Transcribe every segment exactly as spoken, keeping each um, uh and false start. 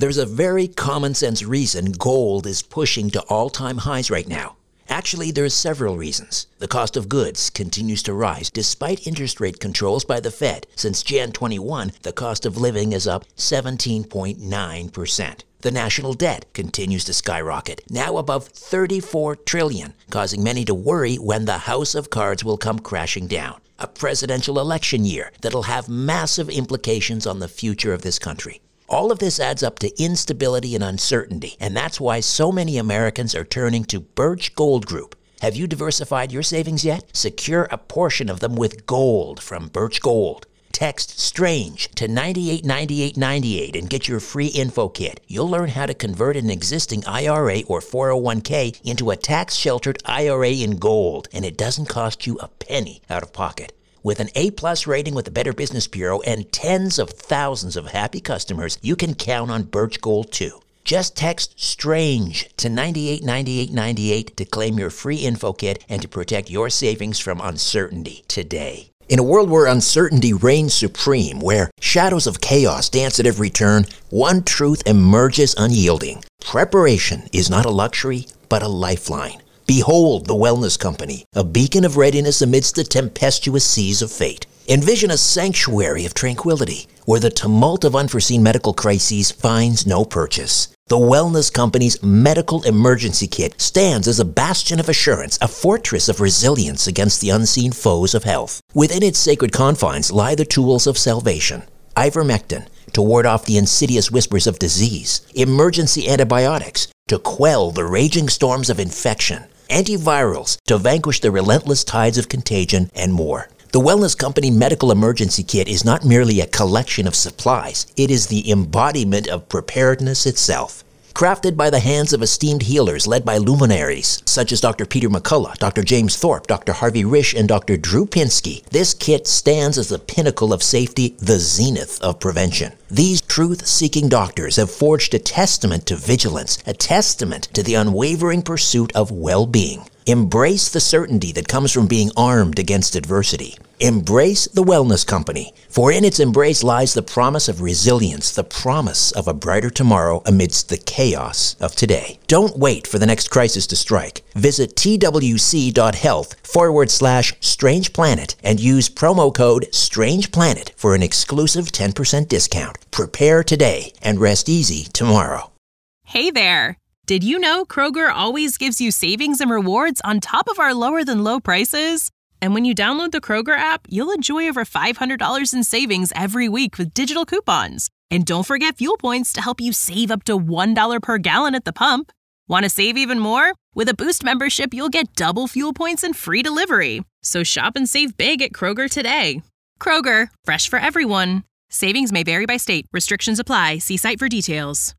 There's a very common sense reason gold is pushing to all-time highs right now. Actually, there's several reasons. The cost of goods continues to rise despite interest rate controls by the Fed. Since January twenty-first, the cost of living is up seventeen point nine percent. The national debt continues to skyrocket, now above thirty-four trillion dollars, causing many to worry when the house of cards will come crashing down. A presidential election year that'll have massive implications on the future of this country. All of this adds up to instability and uncertainty, and that's why so many Americans are turning to Birch Gold Group. Have you diversified your savings yet? Secure a portion of them with gold from Birch Gold. Text STRANGE to nine eight nine eight nine eight and get your free info kit. You'll learn how to convert an existing I R A or four oh one k into a tax-sheltered I R A in gold, and it doesn't cost you a penny out of pocket. With an A-plus rating with the Better Business Bureau and tens of thousands of happy customers, you can count on Birch Gold too. Just text STRANGE to nine eight nine eight nine eight to claim your free info kit and to protect your savings from uncertainty today. In a world where uncertainty reigns supreme, where shadows of chaos dance at every turn, one truth emerges unyielding. Preparation is not a luxury, but a lifeline. Behold the Wellness Company, a beacon of readiness amidst the tempestuous seas of fate. Envision a sanctuary of tranquility, where the tumult of unforeseen medical crises finds no purchase. The Wellness Company's Medical Emergency Kit stands as a bastion of assurance, a fortress of resilience against the unseen foes of health. Within its sacred confines lie the tools of salvation. Ivermectin, to ward off the insidious whispers of disease. Emergency antibiotics, to quell the raging storms of infection. Antivirals, to vanquish the relentless tides of contagion, and more. The Wellness Company Medical Emergency Kit is not merely a collection of supplies. It is the embodiment of preparedness itself. Crafted by the hands of esteemed healers led by luminaries such as Doctor Peter McCullough, Doctor James Thorpe, Doctor Harvey Risch, and Doctor Drew Pinsky, this kit stands as the pinnacle of safety, the zenith of prevention. These truth-seeking doctors have forged a testament to vigilance, a testament to the unwavering pursuit of well-being. Embrace the certainty that comes from being armed against adversity. Embrace the Wellness Company, for in its embrace lies the promise of resilience, the promise of a brighter tomorrow amidst the chaos of today. Don't wait for the next crisis to strike. Visit twc.health forward slash Strange Planet and use promo code Strange Planet for an exclusive ten percent discount. Prepare today and rest easy tomorrow. Hey there! Did you know Kroger always gives you savings and rewards on top of our lower-than-low prices? And when you download the Kroger app, you'll enjoy over five hundred dollars in savings every week with digital coupons. And don't forget fuel points to help you save up to one dollar per gallon at the pump. Want to save even more? With a Boost membership, you'll get double fuel points and free delivery. So shop and save big at Kroger today. Kroger, fresh for everyone. Savings may vary by state. Restrictions apply. See site for details.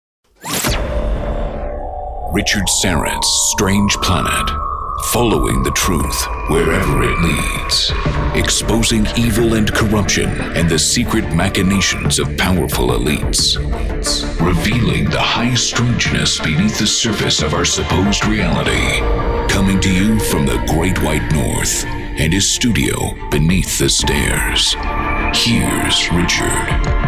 Richard Syrett's Strange Planet. Following the truth wherever it leads. Exposing evil and corruption and the secret machinations of powerful elites. Revealing the high strangeness beneath the surface of our supposed reality. Coming to you from the Great White North and his studio beneath the stairs. Here's Richard.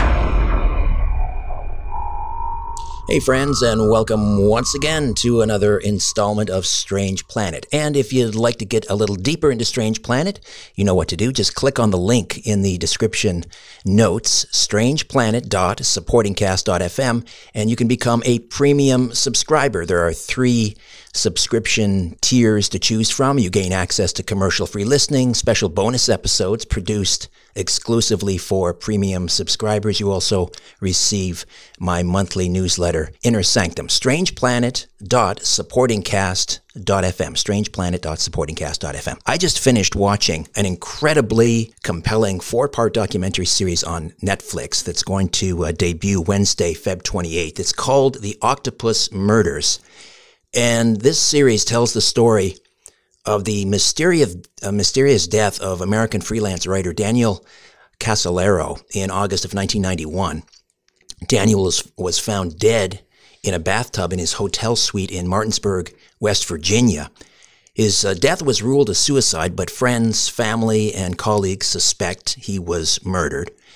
Hey friends, and welcome once again to another installment of Strange Planet. And if you'd like to get a little deeper into Strange Planet, you know what to do. Just click on the link in the description notes, strange planet dot supporting cast dot f m, and you can become a premium subscriber. There are three subscription tiers to choose from. You gain access to commercial-free listening, special bonus episodes produced exclusively for premium subscribers. You also receive my monthly newsletter, Inner Sanctum, strange planet dot supporting cast dot f m, strange planet dot supporting cast dot f m. I just finished watching an incredibly compelling four-part documentary series on Netflix that's going to uh, debut Wednesday, February twenty-eighth. It's called The Octopus Murders. And this series tells the story of the mysterious, uh, mysterious death of American freelance writer Daniel Casolaro in August of nineteen ninety-one. Daniel was, was found dead in a bathtub in his hotel suite in Martinsburg, West Virginia. His uh, death was ruled a suicide, but friends, family, and colleagues suspect he was murdered.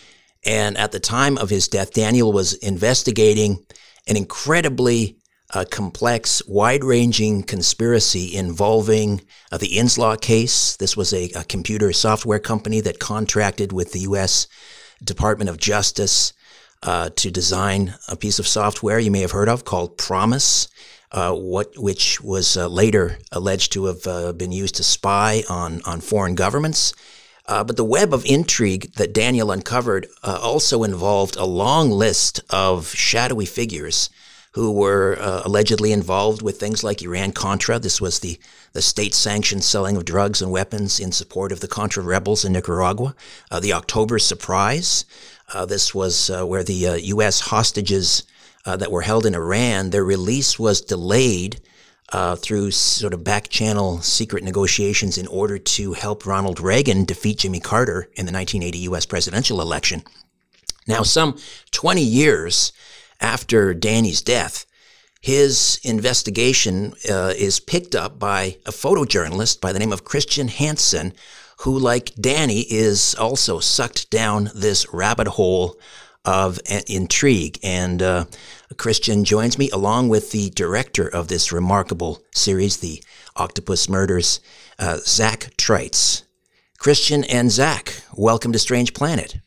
And at the time of his death, Daniel was investigating an incredibly uh, complex, wide-ranging conspiracy involving uh, the Inslaw case. This was a, a computer software company that contracted with the U S Department of Justice uh, to design a piece of software you may have heard of called PROMIS, uh, what which was uh, later alleged to have uh, been used to spy on, on foreign governments. Uh, but the web of intrigue that Daniel uncovered uh, also involved a long list of shadowy figures who were uh, allegedly involved with things like Iran-Contra. This was the, the state-sanctioned selling of drugs and weapons in support of the Contra rebels in Nicaragua. Uh, the October Surprise. Uh, this was uh, where the uh, U S hostages uh, that were held in Iran, their release was delayed Uh, through sort of back-channel secret negotiations in order to help Ronald Reagan defeat Jimmy Carter in the nineteen eighty U S presidential election. Now, some twenty years after Danny's death, his investigation uh, is picked up by a photojournalist by the name of Christian Hansen, who, like Danny, is also sucked down this rabbit hole of intrigue. And uh, Christian joins me along with the director of this remarkable series, The Octopus Murders, uh, Zach Treitz. Christian and Zach, welcome to Strange Planet.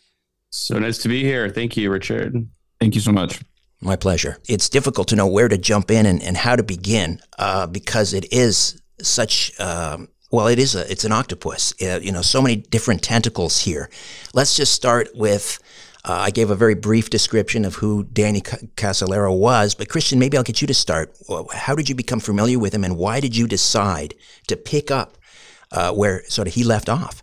So nice to be here. Thank you, Richard. Thank you so much. My pleasure. It's difficult to know where to jump in and, and how to begin uh, because it is such, um, well, it is a, it's an octopus. Uh, you know, so many different tentacles here. Let's just start with Uh, I gave a very brief description of who Danny Casolaro was, but Christian, maybe I'll get you to start. How did you become familiar with him, and why did you decide to pick up uh, where sort of he left off?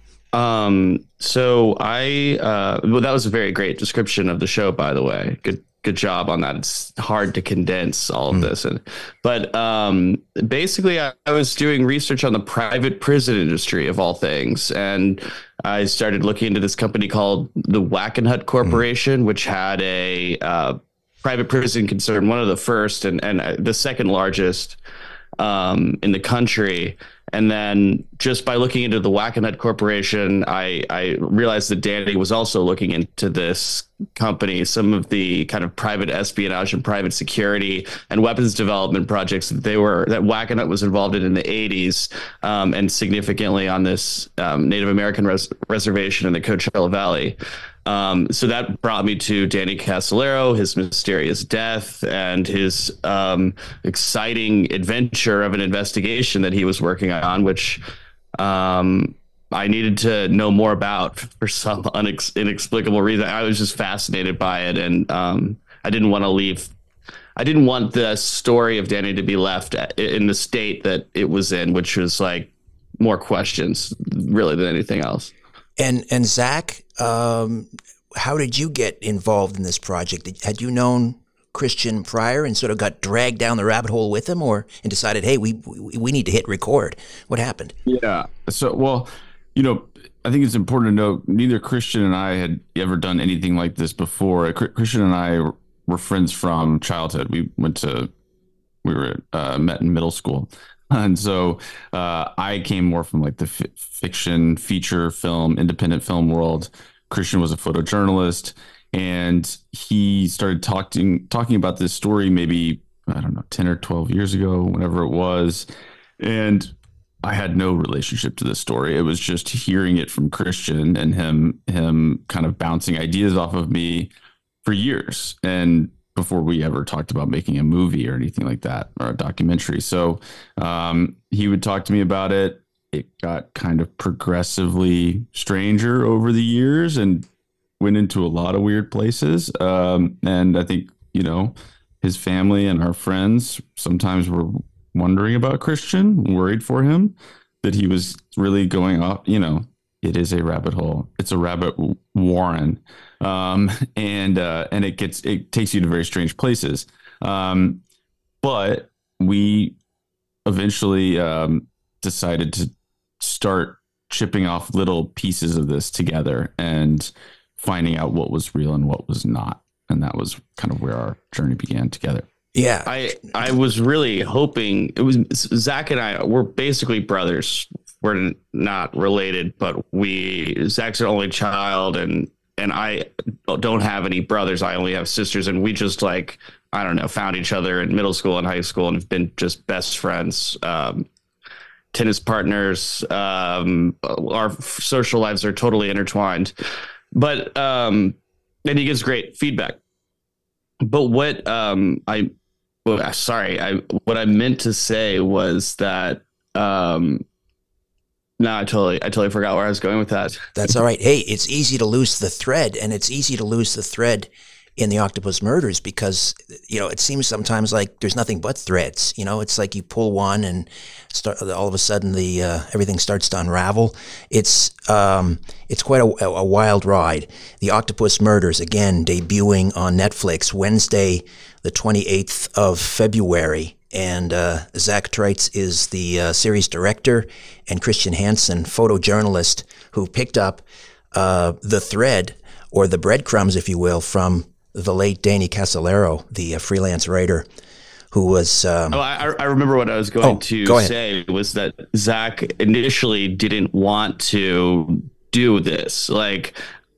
Um, so I, uh, well, that was a very great description of the show, by the way. Good, good job on that. It's hard to condense all of mm. this. And, but um, basically, I, I was doing research on the private prison industry of all things, and I started looking into this company called the Wackenhut Corporation, mm. which had a uh, private prison concern, one of the first and, and the second largest um, in the country. And then just by looking into the Wackenhut Corporation, I, I realized that Danny was also looking into this company, some of the kind of private espionage and private security and weapons development projects that they were that Wackenhut was involved in in the eighties, um, and significantly on this um, Native American res- reservation in the Coachella Valley. Um, so that brought me to Danny Casolaro, his mysterious death, and his um, exciting adventure of an investigation that he was working on, which um, I needed to know more about for some unex- inexplicable reason. I was just fascinated by it, and um, I didn't want to leave. I didn't want the story of Danny to be left in the state that it was in, which was like more questions, really, than anything else. And and Zach, um, how did you get involved in this project? Had you known Christian prior and sort of got dragged down the rabbit hole with him, or and decided, hey, we we, we need to hit record? What happened? Yeah. So, well, you know, I think it's important to note neither Christian and I had ever done anything like this before. Christian and I were friends from childhood. We went to, we were uh, met in middle school. And so uh, I came more from like the f- fiction, feature film, independent film world. Christian was a photojournalist, and he started talking talking about this story maybe, I don't know, ten or twelve years ago, whenever it was. And I had no relationship to this story. It was just hearing it from Christian and him him kind of bouncing ideas off of me for years. And before we ever talked about making a movie or anything like that, or a documentary. So um, he would talk to me about it. It got kind of progressively stranger over the years and went into a lot of weird places. Um, and I think, you know, his family and our friends sometimes were wondering about Christian, worried for him that he was really going off, you know, it is a rabbit hole. It's a rabbit warren. Um, and, uh, and it gets, it takes you to very strange places. Um, but we eventually, um, decided to start chipping off little pieces of this together and finding out what was real and what was not. And that was kind of where our journey began together. Yeah. I, I was really hoping it was Zach and I were basically brothers. We're not related, but we, Zach's our only child, and and I don't have any brothers. I only have sisters, and we just like, I don't know, found each other in middle school and high school and have been just best friends, um, tennis partners. Um, our social lives are totally intertwined, but, um, and he gives great feedback. But what, um, I, well, sorry, I, what I meant to say was that, um, no, I totally, I totally forgot where I was going with that. That's all right. Hey, it's easy to lose the thread, and it's easy to lose the thread in the Octopus Murders because, you know, it seems sometimes like there's nothing but threads. You know, it's like you pull one and start, all of a sudden the uh, everything starts to unravel. It's um, it's quite a, a wild ride. The Octopus Murders, again, debuting on Netflix Wednesday, the twenty-eighth of February. And uh, Zach Treitz is the uh, series director, and Christian Hansen, photojournalist, who picked up uh, the thread, or the breadcrumbs, if you will, from the late Danny Casolaro, the uh, freelance writer, who was... Um, oh, I, I remember what I was going oh, to go say was that Zach initially didn't want to do this. Like,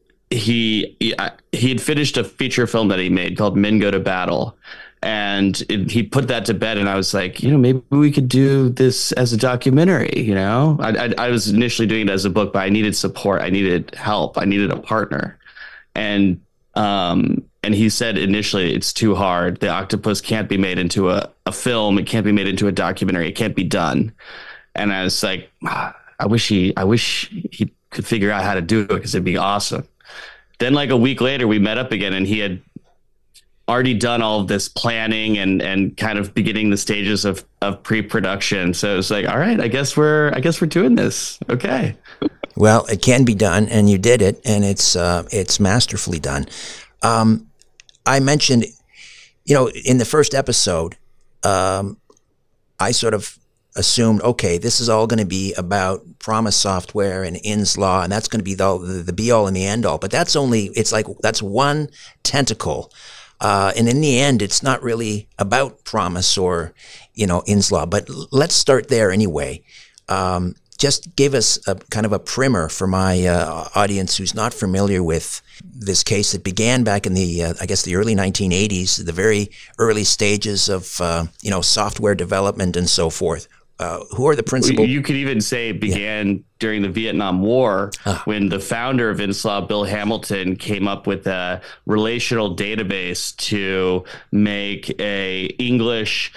he, he, he had finished a feature film that he made called Men Go to Battle. And it, he put that to bed, and I was like, you know, maybe we could do this as a documentary. You know, I, I, I was initially doing it as a book, but I needed support. I needed help. I needed a partner. And um, and he said initially, it's too hard. The octopus can't be made into a, a film. It can't be made into a documentary. It can't be done. And I was like, ah, I wish he, I wish he could figure out how to do it because it'd be awesome. Then like a week later, we met up again, and he had already done all of this planning and and kind of beginning the stages of of pre-production. So it's like, all right, I guess we're I guess we're doing this. Okay. Well, it can be done, and you did it, and it's uh, it's masterfully done. Um, I mentioned, you know, in the first episode, um, I sort of assumed, okay, this is all going to be about Promise Software and Inslaw, and that's going to be the, the the be all and the end all. But that's only it's like that's one tentacle. Uh, and in the end, it's not really about Promise or, you know, Inslaw. But l- let's start there anyway. Um, just give us a kind of a primer for my uh, audience who's not familiar with this case that began back in the, uh, I guess, the early nineteen eighties, the very early stages of, uh, you know, software development and so forth. Uh, who are the principal? You could even say it began yeah. during the Vietnam War ah. when the founder of Inslaw, Bill Hamilton, came up with a relational database to make a English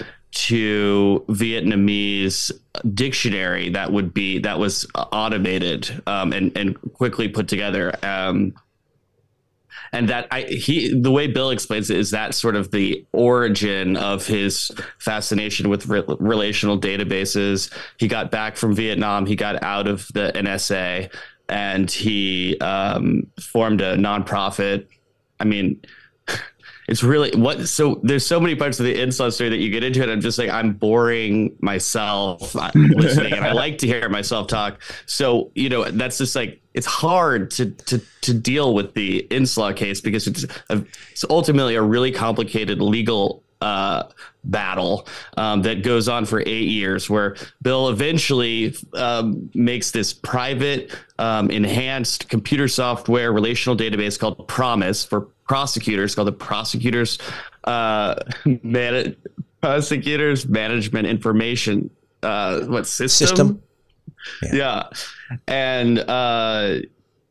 to Vietnamese dictionary that would be that was automated um, and and quickly put together. Um, And that I he the way Bill explains it is that sort of the origin of his fascination with re- relational databases. He got back from Vietnam. He got out of the N S A, and he um, formed a nonprofit. I mean, it's really what. So there's so many parts of the Inslaw story that you get into it. I'm just like, I'm boring myself listening, and I like to hear myself talk. So, you know, that's just like, it's hard to to to deal with the Inslaw case because it's a, it's ultimately a really complicated legal uh, battle um, that goes on for eight years, where Bill eventually um, makes this private, um, enhanced computer software relational database called Promise for prosecutors, called the Prosecutors uh, Man- Prosecutors Management Information uh, what system. System. Yeah. yeah. And uh,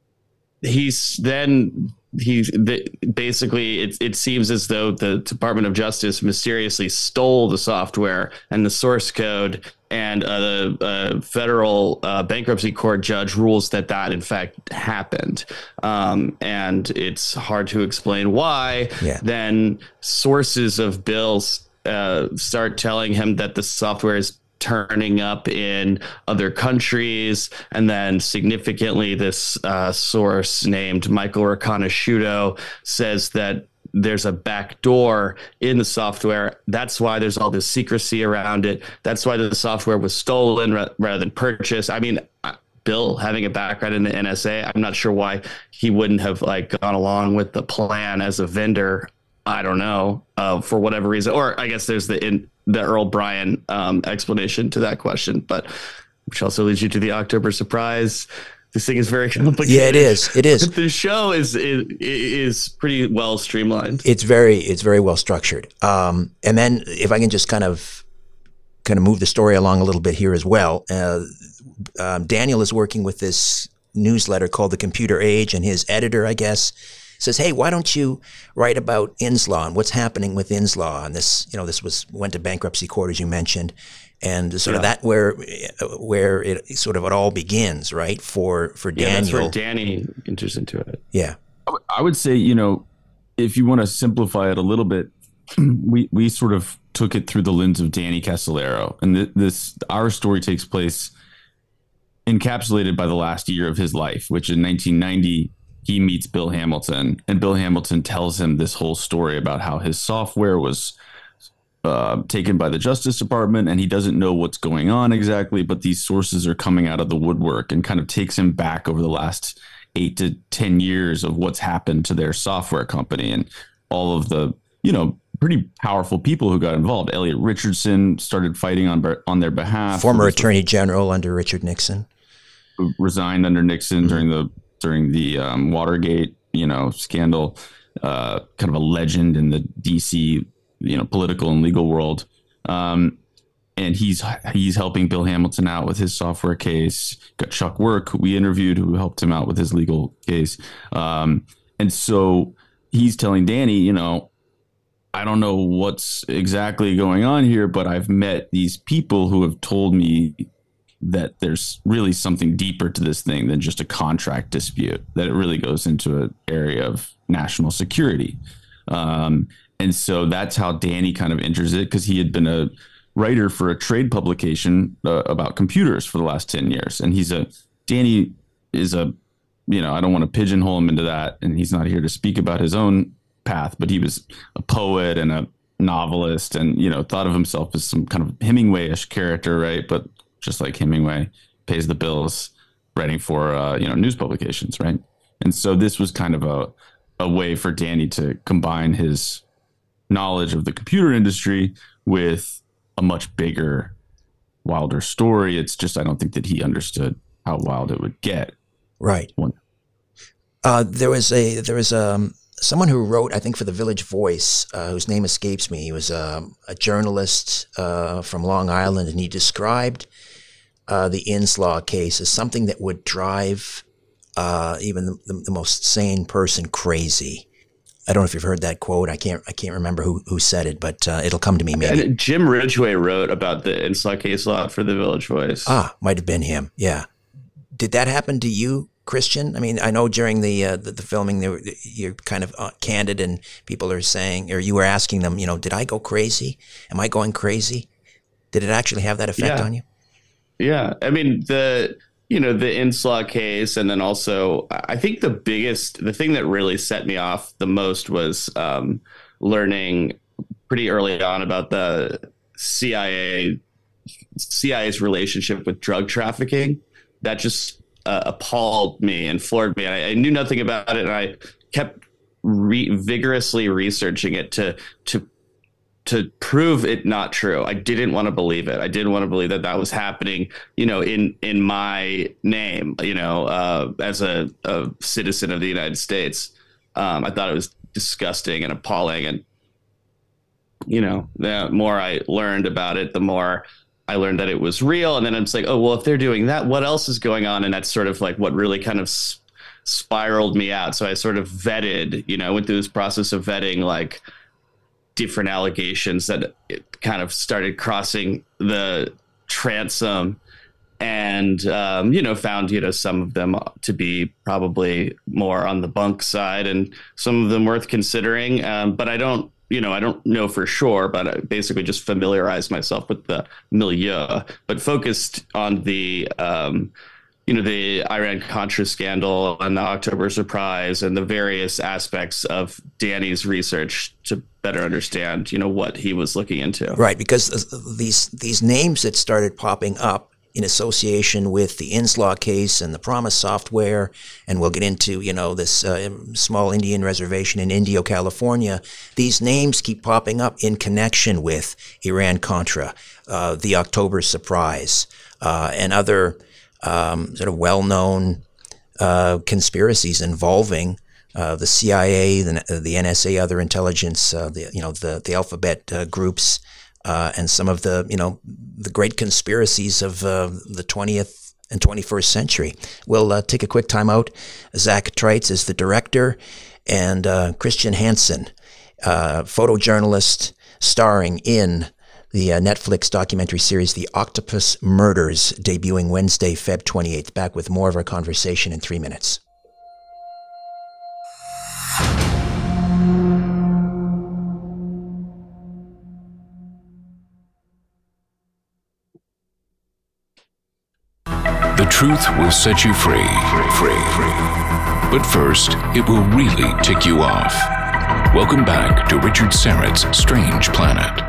he's then he's basically it, it seems as though the Department of Justice mysteriously stole the software and the source code, and uh, the uh, federal uh, bankruptcy court judge rules that that in fact happened. Um, and it's hard to explain why. Yeah. Then sources of Bill's uh, start telling him that the software is turning up in other countries. And then significantly, this uh, source named Michael Riconosciuto says that there's a back door in the software. That's why there's all this secrecy around it. That's why the software was stolen ra- rather than purchased. I mean, Bill having a background in the N S A, I'm not sure why he wouldn't have like gone along with the plan as a vendor. I don't know, uh, for whatever reason. Or I guess there's the in, the Earl Bryan um, explanation to that question, but which also leads you to the October surprise. this thing is very complicated. Yeah, it is. It is. But the show is, is is pretty well streamlined. It's very it's very well structured. Um, and then if I can just kind of kind of move the story along a little bit here as well. Uh, um, Daniel is working with this newsletter called The Computer Age, and his editor, I guess, says, "Hey, why don't you write about Inslaw and what's happening with Inslaw?" And this, you know, this was went to bankruptcy court, as you mentioned, and sort yeah. of that where where it sort of it all begins, right? For for yeah, Daniel, that's where Danny enters into it. Yeah, I would say, you know, if you want to simplify it a little bit, we we sort of took it through the lens of Danny Casolaro, and th- this our story takes place encapsulated by the last year of his life, which in nineteen ninety. He meets Bill Hamilton, and Bill Hamilton tells him this whole story about how his software was uh, taken by the Justice Department, and he doesn't know what's going on exactly, but these sources are coming out of the woodwork, and kind of takes him back over the last eight to ten years of what's happened to their software company and all of the, you know, pretty powerful people who got involved. Elliot Richardson started fighting on on their behalf. Former Attorney General under Richard Nixon. Resigned under Nixon mm-hmm. during the during the um, Watergate, you know, scandal, uh, kind of a legend in the D C, you know, political and legal world. Um, and he's he's helping Bill Hamilton out with his software case. Got Chuck Work, who we interviewed, who helped him out with his legal case. Um, and so he's telling Danny, you know, I don't know what's exactly going on here, but I've met these people who have told me that there's really something deeper to this thing than just a contract dispute, that it really goes into an area of national security. Um, and so that's how Danny kind of enters it, because he had been a writer for a trade publication uh, about computers for the last ten years. And he's a, Danny is a, you know, I don't want to pigeonhole him into that, and he's not here to speak about his own path, but he was a poet and a novelist and, you know, thought of himself as some kind of Hemingway-ish character, right? But just like Hemingway pays the bills writing for, uh, you know, news publications, right? And so this was kind of a, a way for Danny to combine his knowledge of the computer industry with a much bigger, wilder story. It's just, I don't think that he understood how wild it would get. Right. Uh, there was a, there was um, someone who wrote, I think, for the Village Voice, uh, whose name escapes me. He was um, a journalist uh, from Long Island, and he described Uh, the Inslaw case is something that would drive uh, even the, the, the most sane person crazy. I don't know if you've heard that quote. I can't. I can't remember who, who said it, but uh, it'll come to me maybe. And Jim Ridgway wrote about the Inslaw case a lot for the Village Voice. Ah, might have been him. Yeah. Did that happen to you, Christian? I mean, I know during the uh, the, the filming, they were, you're kind of uh, candid, and people are saying, or you were asking them, you know, did I go crazy? Am I going crazy? Did it actually have that effect yeah. on you? Yeah, I mean, the, you know, the Inslaw case, and then also I think the biggest, the thing that really set me off the most was um, learning pretty early on about the C I A, C I A's relationship with drug trafficking. That just uh, appalled me and floored me. I, I knew nothing about it, and I kept re- vigorously researching it to to. to prove it not true. I didn't want to believe it. I didn't want to believe that that was happening, you know, in, in my name, you know, uh, as a, a citizen of the United States. Um, I thought it was disgusting and appalling. And, you know, the more I learned about it, the more I learned that it was real. And then I'm just like, oh, well, if they're doing that, what else is going on? And that's sort of like what really kind of s- spiraled me out. So I sort of vetted, you know, went through this process of vetting, like, different allegations that it kind of started crossing the transom, and um, you know, found, you know, some of them to be probably more on the bunk side, and some of them worth considering. Um, but I don't, you know, I don't know for sure. But I basically just familiarized myself with the milieu, but focused on the um, you know, the Iran-Contra scandal and the October surprise and the various aspects of Danny's research to better understand, you know, what he was looking into. Right, because these these names that started popping up in association with the Inslaw case and the Promise software, and we'll get into, you know, this uh, small Indian reservation in Indio, California, these names keep popping up in connection with Iran-Contra, uh, the October surprise, uh, and other Um, sort of well-known uh, conspiracies involving uh, the C I A, the, the N S A, other intelligence, uh, the you know the the alphabet uh, groups, uh, and some of the you know the great conspiracies of uh, the twentieth and twenty-first century. We'll uh, take a quick time out. Zach Treitz is the director, and uh, Christian Hansen, uh, photojournalist, starring in the uh, Netflix documentary series The Octopus Murders, debuting Wednesday, February twenty-eighth. Back with more of our conversation in three minutes. The truth will set you free, free, free. But first, it will really tick you off. Welcome back to Richard Syrett's Strange Planet.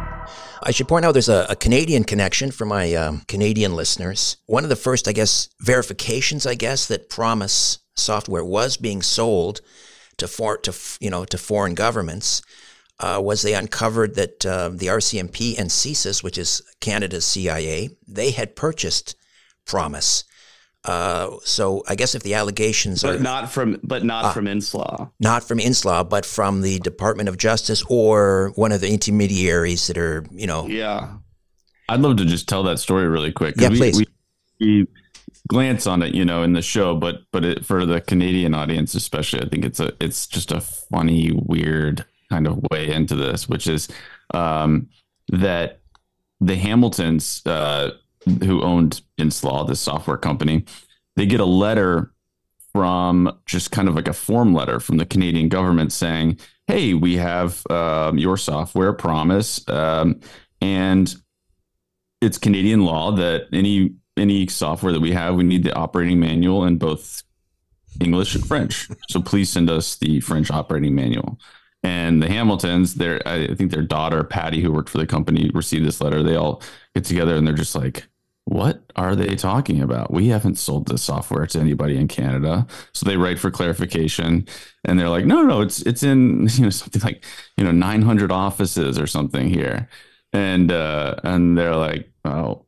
I should point out there's a, a Canadian connection for my um, Canadian listeners. One of the first, I guess, verifications, I guess, that Promise software was being sold to for, to you know to foreign governments uh, was they uncovered that uh, the R C M P and CSIS, which is Canada's C I A, they had purchased Promise. Uh, so I guess if the allegations but are not from but not uh, from InSlaw, not from InSlaw, but from the Department of Justice or one of the intermediaries that are, you know. Yeah, I'd love to just tell that story really quick. Yeah, we, please. We, we glance on it, you know, in the show, but but it, for the Canadian audience, especially, I think it's a it's just a funny, weird kind of way into this, which is um, that the Hamiltons. Uh, who owned InSlaw, this software company, they get a letter from just kind of like a form letter from the Canadian government saying, hey, we have um, your software, Promise, um, and it's Canadian law that any any software that we have, we need the operating manual in both English and French. So please send us the French operating manual. And the Hamiltons, their I think their daughter, Patty, who worked for the company, received this letter. They all get together and they're just like, what are they talking about? We haven't sold this software to anybody in Canada. So they write for clarification and they're like, no, no, it's it's in, you know, something like, you know, nine hundred offices or something here. And uh, and they're like, oh,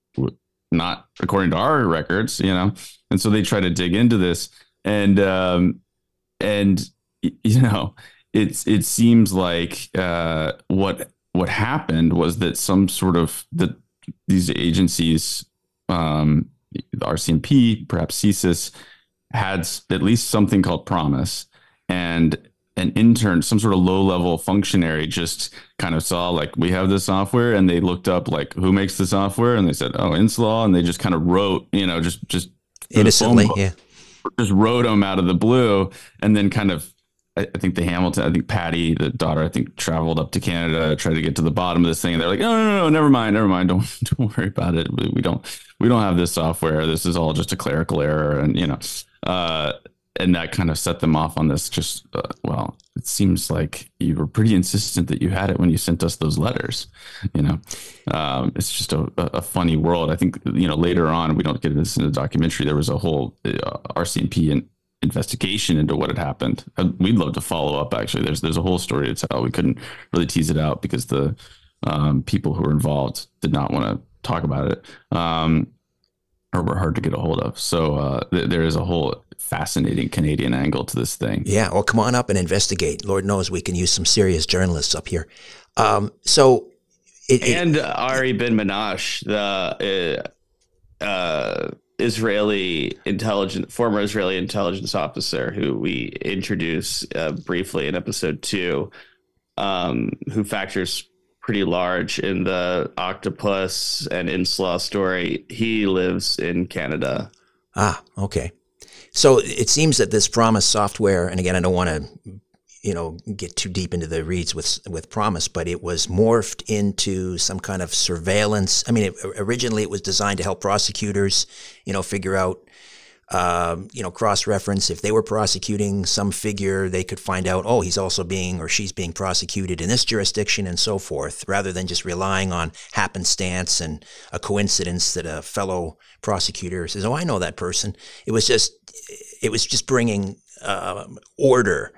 not according to our records, you know. And so they try to dig into this. And um, and, you know, it's it seems like uh, what what happened was that some sort of the these agencies, um, the R C M P, perhaps CSIS, had at least something called Promise, and an intern, some sort of low-level functionary, just kind of saw like, we have this software, and they looked up like, who makes the software, and they said, oh, InSlaw, and they just kind of wrote, you know, just just innocently, yeah, just wrote them out of the blue, and then kind of. I think the Hamilton, I think Patty, the daughter, I think traveled up to Canada, tried to get to the bottom of this thing. And they're like, no, no, no, no, never mind, never mind. Don't, don't worry about it. We, we don't, we don't have this software. This is all just a clerical error. And, you know, uh, and that kind of set them off on this. Just, uh, well, it seems like you were pretty insistent that you had it when you sent us those letters. You know, um, it's just a, a funny world. I think, you know, later on, we don't get this in the documentary. There was a whole uh, R C M P and investigation into what had happened. We'd love to follow up. Actually, there's there's a whole story to tell. We couldn't really tease it out because the um, people who were involved did not want to talk about it, um, or were hard to get a hold of. So uh, th- there is a whole fascinating Canadian angle to this thing. Yeah, well, come on up and investigate. Lord knows we can use some serious journalists up here. Um, so, it, it, and Ari Ben Menashe, the uh, uh, Israeli intelligence, former Israeli intelligence officer who we introduce uh, briefly in episode two, um, who factors pretty large in the Octopus and InSlaw story. He lives in Canada. Ah, okay. So it seems that this Promise software, and again, I don't want to, you know, get too deep into the reads with with Promise, but it was morphed into some kind of surveillance. I mean, it, originally it was designed to help prosecutors, you know, figure out, um, you know, cross-reference. If they were prosecuting some figure, they could find out, oh, he's also being or she's being prosecuted in this jurisdiction and so forth, rather than just relying on happenstance and a coincidence that a fellow prosecutor says, oh, I know that person. It was just, it was just bringing uh, order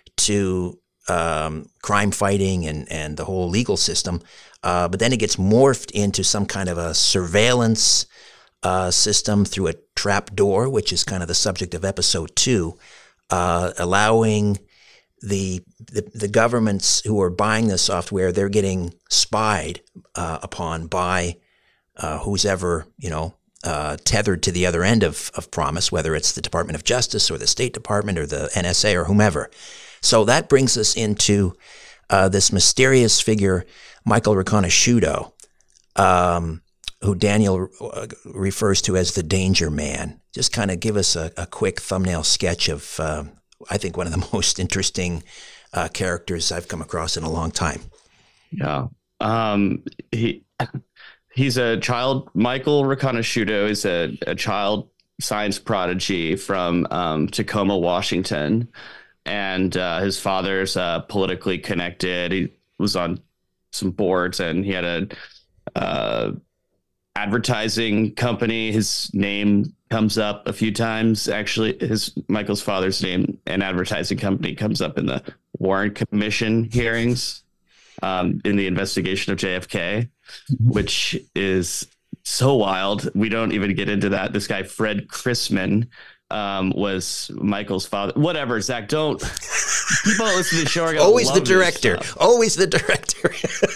to um, crime fighting and, and the whole legal system. Uh, but then it gets morphed into some kind of a surveillance uh, system through a trap door, which is kind of the subject of episode two, uh, allowing the, the the governments who are buying this software, they're getting spied uh, upon by uh, who's ever, you know, uh, tethered to the other end of, of PROMIS, whether it's the Department of Justice or the State Department or the N S A or whomever. So that brings us into uh, this mysterious figure, Michael Riconosciuto, um, who Daniel uh, refers to as the Danger Man. Just kind of give us a, a quick thumbnail sketch of, uh, I think, one of the most interesting uh, characters I've come across in a long time. Yeah. Um, he he's a child. Michael Riconosciuto is a, a child science prodigy from um, Tacoma, Washington. And uh, his father's uh, politically connected. He was on some boards, and he had a uh, advertising company. His name comes up a few times. Actually, his Michael's father's name and advertising company comes up in the Warren Commission hearings um, in the investigation of J F K, which is so wild. We don't even get into that. This guy, Fred Chrisman, Um, was Michael's father. Whatever, Zach, don't. People that listen to the show are always the director. Always the director.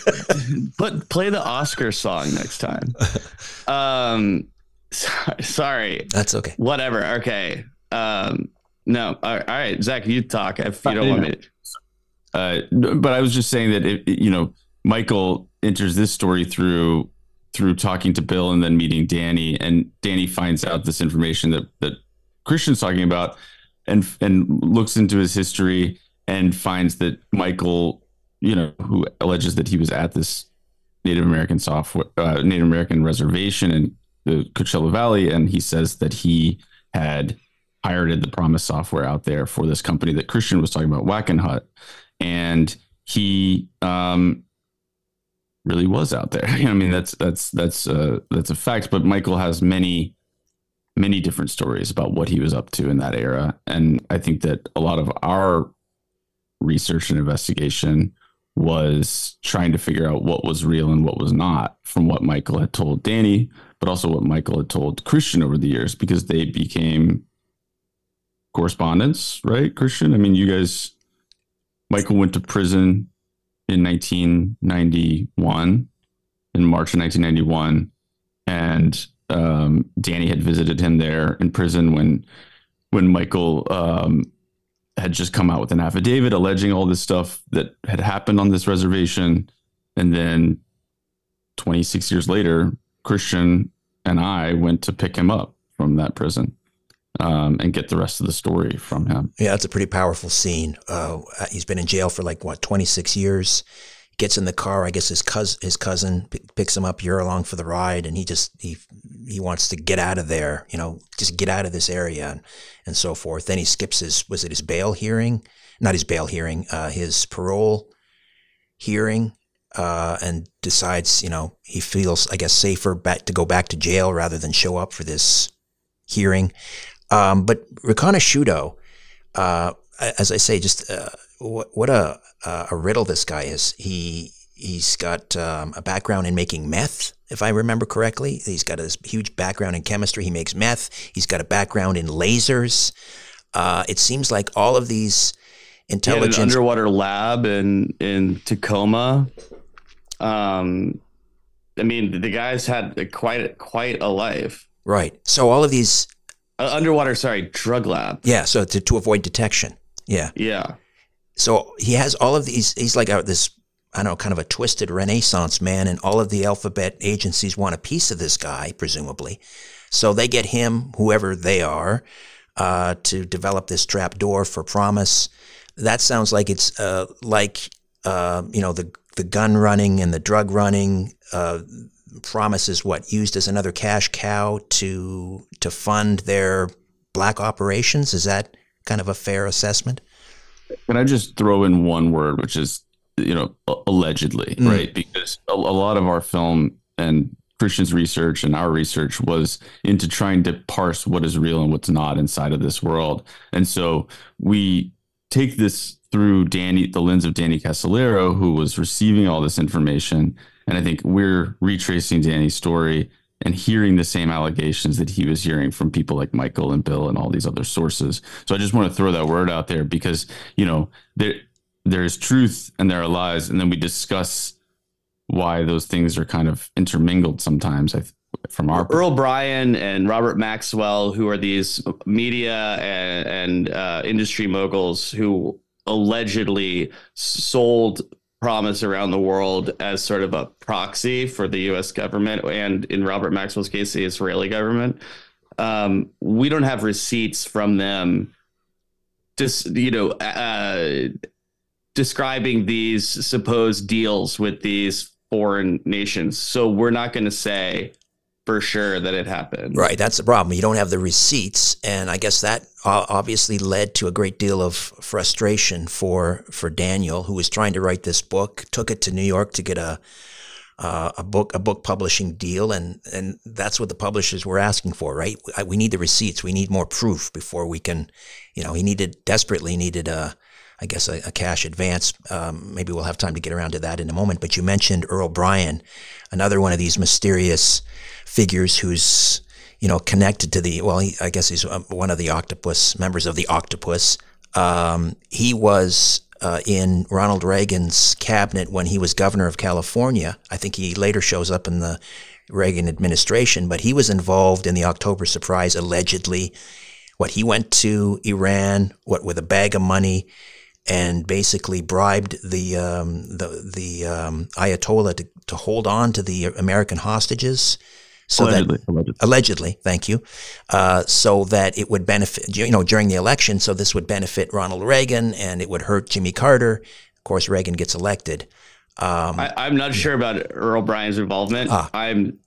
But play the Oscar song next time. Um, sorry, sorry. That's okay. Whatever. Okay. Um, no. All right, all right, Zach, you talk if you don't want me to. Uh, but I was just saying that it, it, you know, Michael enters this story through through talking to Bill and then meeting Danny, and Danny finds out this information that that Christian's talking about, and and looks into his history and finds that Michael, you know, who alleges that he was at this Native American software, uh, Native American reservation in the Coachella Valley, and he says that he had pirated the PROMIS software out there for this company that Christian was talking about, Wackenhut, and he um, really was out there. I mean, that's that's that's uh, that's a fact. But Michael has many. many different stories about what he was up to in that era. And I think that a lot of our research and investigation was trying to figure out what was real and what was not from what Michael had told Danny, but also what Michael had told Christian over the years, because they became correspondents, right, Christian? I mean, you guys, Michael went to prison in nineteen ninety-one, in March of nineteen ninety-one, and Um, Danny had visited him there in prison when when Michael um, had just come out with an affidavit alleging all this stuff that had happened on this reservation. And then twenty-six years later, Christian and I went to pick him up from that prison um, and get the rest of the story from him. Yeah, it's a pretty powerful scene. Uh, he's been in jail for like, what, twenty-six years? Gets in the car. I guess his cousin, his cousin p- picks him up. You're along for the ride, and he just he he wants to get out of there. You know, just get out of this area, and, and so forth. Then he skips his was it his bail hearing? Not his bail hearing. Uh, his parole hearing, uh, and decides, you know, he feels, I guess, safer back to go back to jail rather than show up for this hearing. Um, but Riconosciuto, uh, as I say, just uh, what what a Uh, a riddle this guy is. He he's got um, a background in making meth, if I remember correctly. He's got a huge background in chemistry. He makes meth. He's got a background in lasers. Uh, it seems like all of these intelligence. He had an underwater lab in in Tacoma. Um, I mean, the guys had quite quite a life. Right. So all of these uh, underwater, sorry, drug lab. Yeah. So to to avoid detection. Yeah. Yeah. So he has all of these, he's like a, this, I don't know, kind of a twisted Renaissance man, and all of the alphabet agencies want a piece of this guy, presumably. So they get him, whoever they are, uh, to develop this trap door for PROMIS. That sounds like it's uh, like, uh, you know, the, the gun running and the drug running. Uh, PROMIS is what, used as another cash cow to to fund their black operations? Is that kind of a fair assessment? Can I just throw in one word, which is, you know, allegedly, mm. right? Because a, a lot of our film and Christian's research and our research was into trying to parse what is real and what's not inside of this world. And so we take this through Danny, the lens of Danny Casolaro, who was receiving all this information. And I think we're retracing Danny's story and hearing the same allegations that he was hearing from people like Michael and Bill and all these other sources. So I just want to throw that word out there because, you know, there there is truth and there are lies, and then we discuss why those things are kind of intermingled sometimes. I from our Earl Bryan and Robert Maxwell, who are these media and, and uh, industry moguls who allegedly sold promise around the world as sort of a proxy for the U S government, and in Robert Maxwell's case, the Israeli government. Um, we don't have receipts from them, just, you know, uh, describing these supposed deals with these foreign nations. So we're not going to say for sure that it happened. Right. That's the problem. You don't have the receipts. And I guess that obviously led to a great deal of frustration for for Daniel, who was trying to write this book, took it to New York to get a uh, a book a book publishing deal. And, and that's what the publishers were asking for, right? We need the receipts. We need more proof before we can, you know, he needed desperately needed a, I guess, a, a cash advance. Um, maybe we'll have time to get around to that in a moment. But you mentioned Earl Bryan, another one of these mysterious figures who's, you know, connected to the, well, he, I guess he's one of the octopus, members of the octopus. Um, he was uh, in Ronald Reagan's cabinet when he was governor of California. I think he later shows up in the Reagan administration, but he was involved in the October surprise, allegedly. What, he went to Iran, what, with a bag of money, and basically bribed the um, the the um, Ayatollah to, to hold on to the American hostages. So allegedly, that, allegedly. allegedly, thank you, uh, so that it would benefit, you know, during the election, so this would benefit Ronald Reagan and it would hurt Jimmy Carter. Of course, Reagan gets elected. Um, I, I'm not sure about Earl Bryan's involvement. Ah. I'm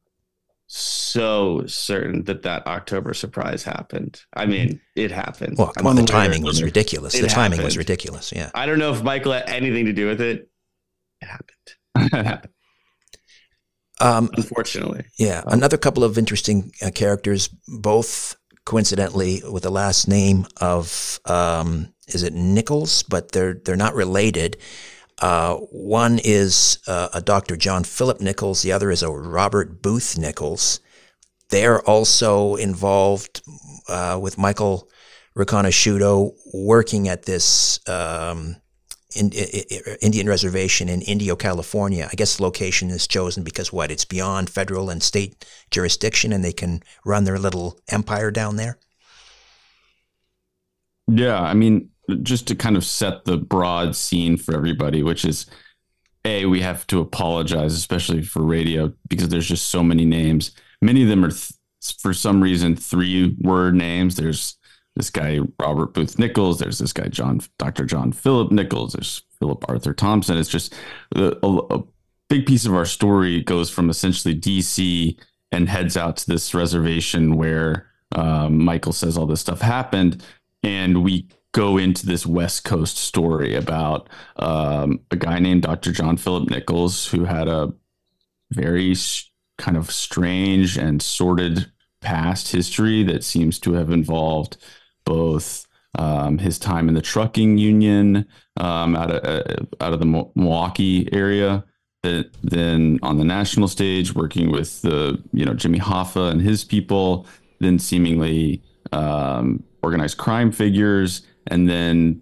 so certain that that October surprise happened. I mean, it happened. Well, come on, the timing was ridiculous. The timing was ridiculous, yeah. I don't know if Michael had anything to do with it. It happened. It happened. Um, Unfortunately. Yeah. Another couple of interesting uh, characters, both coincidentally with the last name of, um, is it Nichols? But they're they're not related. Uh, one is uh, a Doctor John Philip Nichols. The other is a Robert Booth Nichols. They're also involved uh, with Michael Riconosciuto working at this um, in, in, Indian reservation in Indio, California. I guess the location is chosen because, what, it's beyond federal and state jurisdiction and they can run their little empire down there? Yeah, I mean, just to kind of set the broad scene for everybody, which is, A, we have to apologize, especially for radio, because there's just so many names. Many of them are, th- for some reason, three-word names. There's this guy, Robert Booth Nichols. There's this guy, John, Doctor John Philip Nichols. There's Philip Arthur Thompson. It's just a, a, a big piece of our story goes from essentially D C and heads out to this reservation where um, Michael says all this stuff happened. And we go into this West Coast story about um, a guy named Doctor John Philip Nichols, who had a very kind of strange and sordid past history that seems to have involved both um, his time in the trucking union um, out of uh, out of the Milwaukee area, that then on the national stage working with the you know Jimmy Hoffa and his people, then seemingly um, organized crime figures, and then,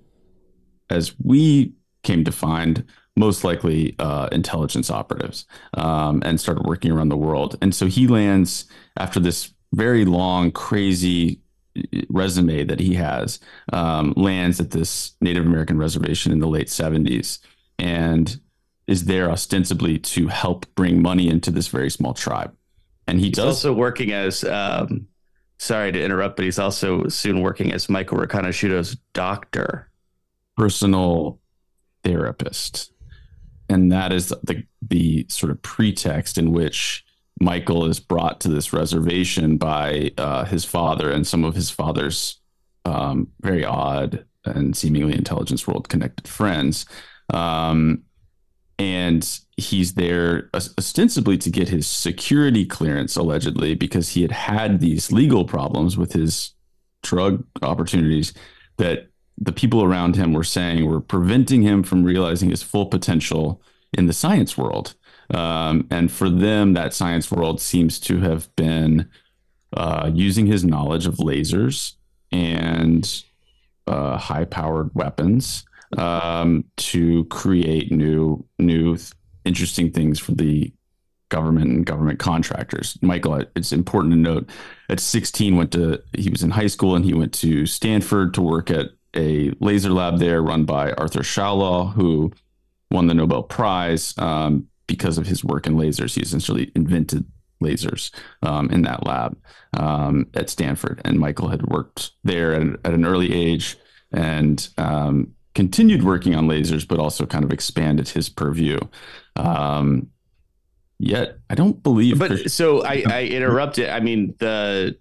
as we came to find, most likely uh, intelligence operatives, um, and started working around the world. And so he lands, after this very long, crazy resume that he has, um, lands at this Native American reservation in the late seventies and is there ostensibly to help bring money into this very small tribe. And he he's does also working as, um, sorry to interrupt, but he's also soon working as Michael Riconosciuto's doctor. Personal therapist. And that is the the sort of pretext in which Michael is brought to this reservation by uh, his father and some of his father's um, very odd and seemingly intelligence world connected friends. Um, and he's there ostensibly to get his security clearance, allegedly, because he had had these legal problems with his drug opportunities that the people around him were saying were preventing him from realizing his full potential in the science world. Um, and for them, that science world seems to have been uh, using his knowledge of lasers and uh, high-powered weapons um, to create new, new, interesting things for the government and government contractors. Michael, it's important to note, at sixteen, went to he was in high school and he went to Stanford to work at a laser lab there run by Arthur Schawlow, who won the Nobel Prize um, because of his work in lasers. He essentially invented lasers um, in that lab um, at Stanford. And Michael had worked there at, at an early age and um, continued working on lasers, but also kind of expanded his purview. Um, yet, I don't believe. But so I, I interrupted. I mean, the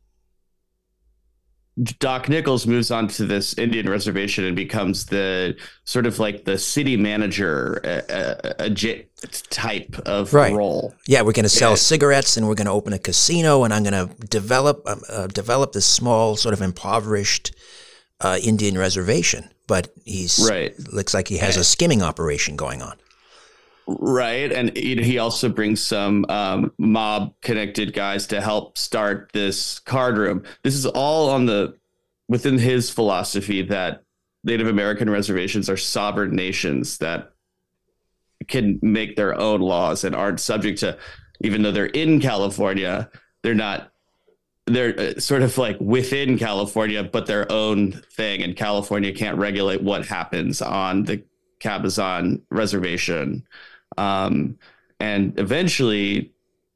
Doc Nichols moves on to this Indian reservation and becomes the sort of like the city manager a, a, a type of right. role. Yeah, we're going to sell yeah. cigarettes and we're going to open a casino and I'm going to develop uh, develop this small sort of impoverished uh, Indian reservation. But he's right. looks like he has a skimming operation going on. Right. And he also brings some um, mob connected guys to help start this card room. This is all on the within his philosophy that Native American reservations are sovereign nations that can make their own laws and aren't subject to, even though they're in California, they're not, they're sort of like within California, but their own thing. And California can't regulate what happens on the Cabazon reservation. Um, and eventually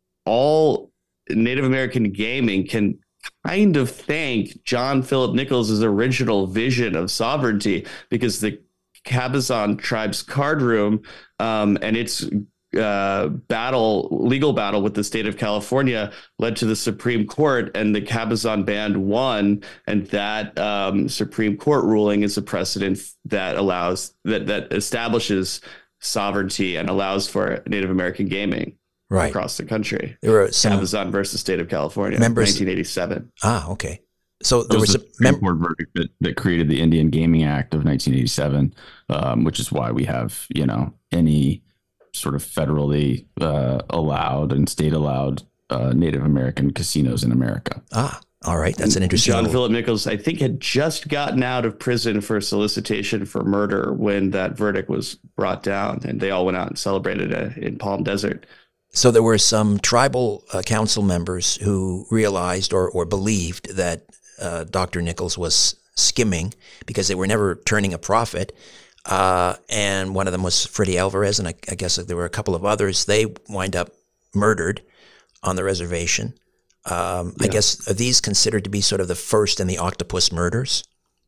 all Native American gaming can kind of thank John Philip Nichols' original vision of sovereignty, because the Cabazon tribe's card room um, and its uh, battle, legal battle with the state of California led to the Supreme Court, and the Cabazon band won. And that um, Supreme Court ruling is a precedent that allows that that establishes sovereignty and allows for Native American gaming right. across the country. There were some Cabazon versus state of California, members, nineteen eighty-seven. Ah, okay. So there was, was, was a Supreme mem- Court verdict that, that created the Indian Gaming Act of nineteen eighty-seven, um, which is why we have, you know, any sort of federally uh, allowed and state allowed uh, Native American casinos in America. Ah, all right. That's an interesting. John little... Philip Nichols, I think, had just gotten out of prison for solicitation for murder when that verdict was brought down, and they all went out and celebrated it in Palm Desert. So there were some tribal uh, council members who realized or, or believed that uh, Doctor Nichols was skimming because they were never turning a profit. Uh, and one of them was Freddy Alvarez, and I, I guess there were a couple of others. They wind up murdered on the reservation. Um, yeah. I guess, are these considered to be sort of the first in the octopus murders?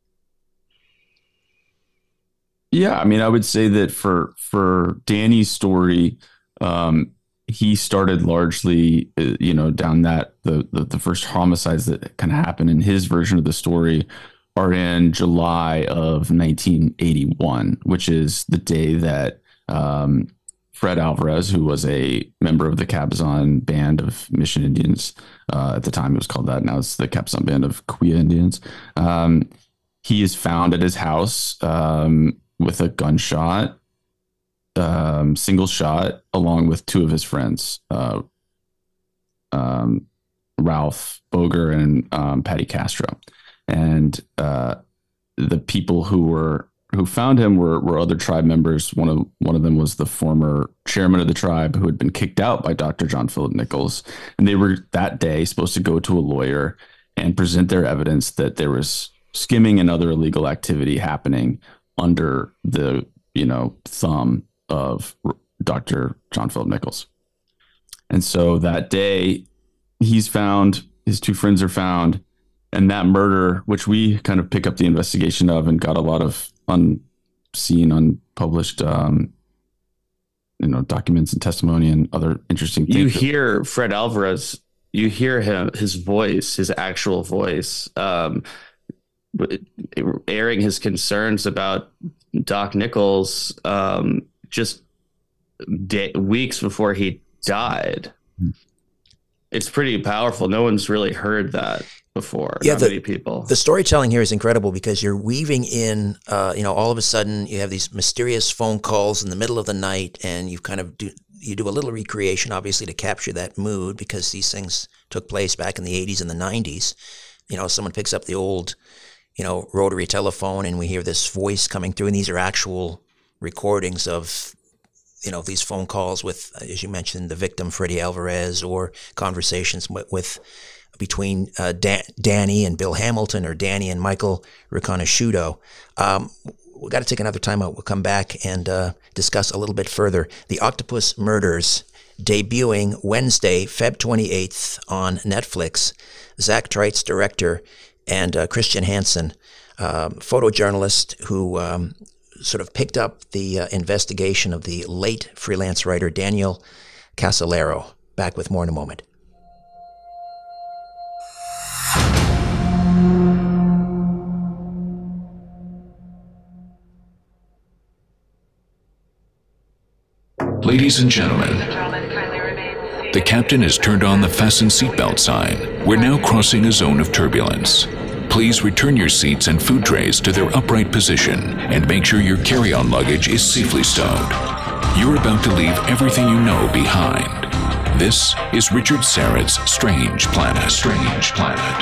Yeah, I mean, I would say that for for Danny's story, um, he started largely, uh, you know, down that the, the the first homicides that kind of happened in his version of the story are in July of nineteen eighty-one, which is the day that um, Fred Alvarez, who was a member of the Cabazon Band of Mission Indians, uh, at the time it was called that, now it's the Cabazon Band of Kuya Indians, um, he is found at his house um, with a gunshot, um, single shot, along with two of his friends, uh, um, Ralph Boger and um, Patty Castro. And uh, the people who were who found him were were other tribe members. One of one of them was the former chairman of the tribe who had been kicked out by Doctor John Philip Nichols, and they were that day supposed to go to a lawyer and present their evidence that there was skimming and other illegal activity happening under the you know thumb of Doctor John Philip Nichols. And so that day, he's found. His two friends are found. And that murder, which we kind of pick up the investigation of and got a lot of unseen, unpublished, um, you know, documents and testimony and other interesting things. You hear Fred Alvarez, you hear him, his voice, his actual voice, um, airing his concerns about Doc Nichols um, just day, weeks before he died. Mm-hmm. It's pretty powerful. No one's really heard that before. Yeah, Not the, many people. The storytelling here is incredible because you're weaving in, uh, you know, all of a sudden you have these mysterious phone calls in the middle of the night, and you kind of do you do a little recreation, obviously, to capture that mood because these things took place back in the eighties and the nineties. You know, someone picks up the old, you know, rotary telephone and we hear this voice coming through, and these are actual recordings of, you know, these phone calls with, as you mentioned, the victim, Freddie Alvarez, or conversations with, with between uh, Dan, Danny and Bill Hamilton, or Danny and Michael Riconosciuto. Um, we've got to take another time out. We'll come back and uh, discuss a little bit further. The Octopus Murders, debuting Wednesday, February twenty-eighth on Netflix. Zach Treitz, director, and uh, Christian Hansen, um, photojournalist who um, sort of picked up the uh, investigation of the late freelance writer Daniel Casolaro. Back with more in a moment. Ladies and gentlemen, the captain has turned on the fasten seatbelt sign. We're now crossing a zone of turbulence. Please return your seats and food trays to their upright position and make sure your carry-on luggage is safely stowed. You're about to leave everything you know behind. This is Richard Syrett's Strange Planet. Strange Planet.